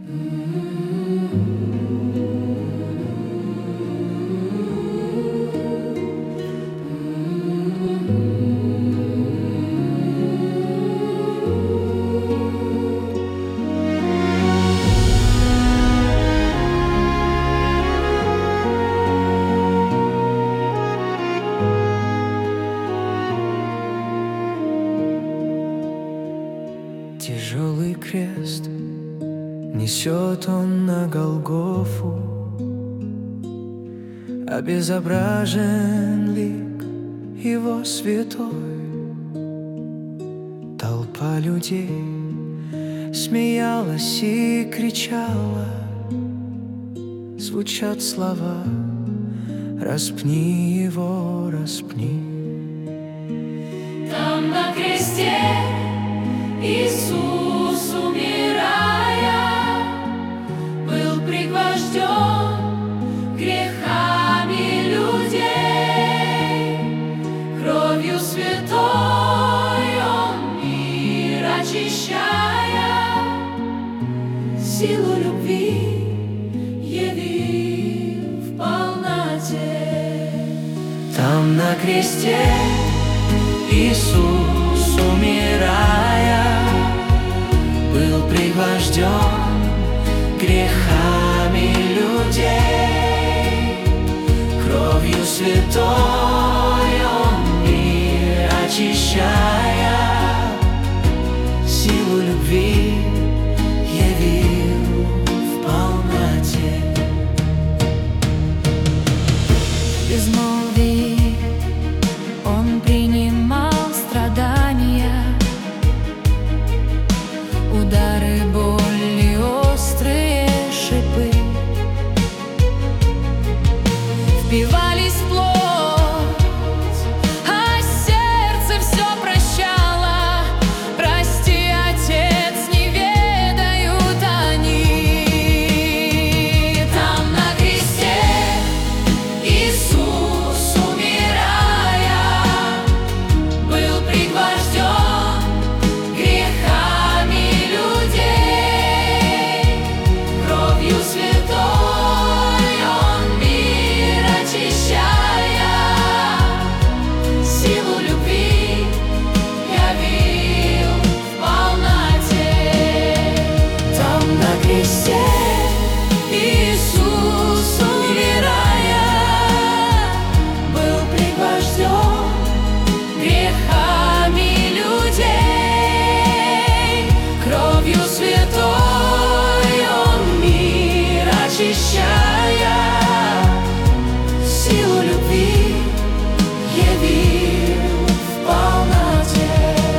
Тяжелый крест несет он на Голгофу, обезображен лик его святой. Толпа людей смеялась и кричала, звучат слова: распни его, распни. Там на кресте Иисус, умирая, был пригвожден грехами людей. Кровью святой Он мир очищая, силу любви явил в полноте. Там на кресте Иисус, умирая, был пригвожден грехами людей. Кровью святой Он мир очищая, силу любви явил в полноте. В безмолвии Он принимал страдания, удары боли, острые шипы впивались в плоть, а сердце все прощало. Прости, Отец, не ведают они. Там на кресте Иисус, умирая, был пригвожден грехами людей. Кровью святой Он мир очищая, силу любви явил в полноте. Там на кресте Иисус, умирая, был пригвожден грехами людей. Кровью святой Он мир очищая, силу любви явил в полноте.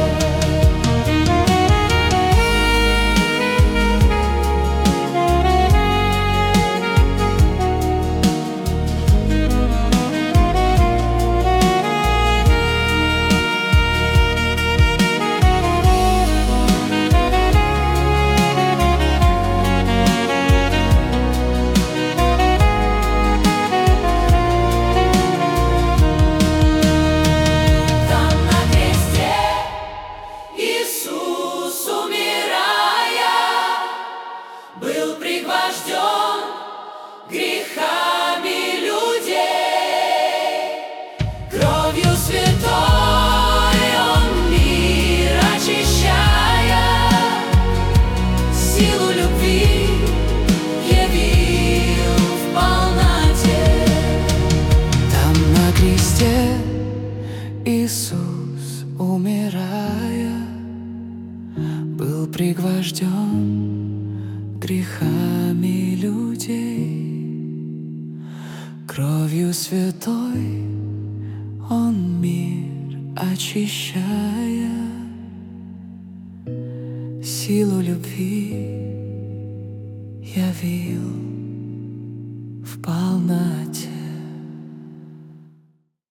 Там на кресте Иисус, умирая, был пригвожден грехами людей. Кровью святой Он мир очищая, силу любви явил в полноте. Там на кресте Иисус, умирая, был пригвожден грехами людей. Кровью святой Он мир очищая, силу любви явил в полноте.